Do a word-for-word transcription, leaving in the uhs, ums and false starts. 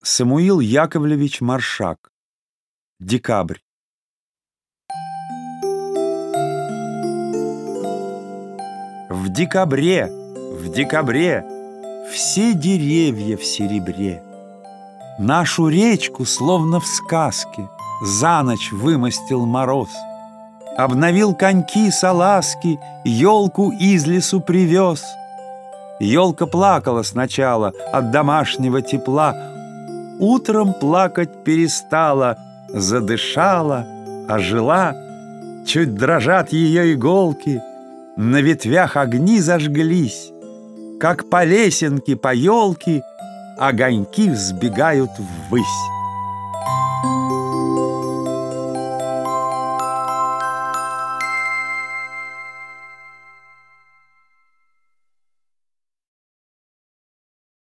Самуил Яковлевич Маршак. Декабрь. В декабре, в декабре все деревья в серебре. Нашу речку, словно в сказке, за ночь вымостил мороз. Обновил коньки салазки, елку из лесу привез. Елка плакала сначала от домашнего тепла, утром плакать перестала, задышала, ожила. Чуть дрожат ее иголки, на ветвях огни зажглись. Как по лесенке, по елке огоньки взбегают ввысь.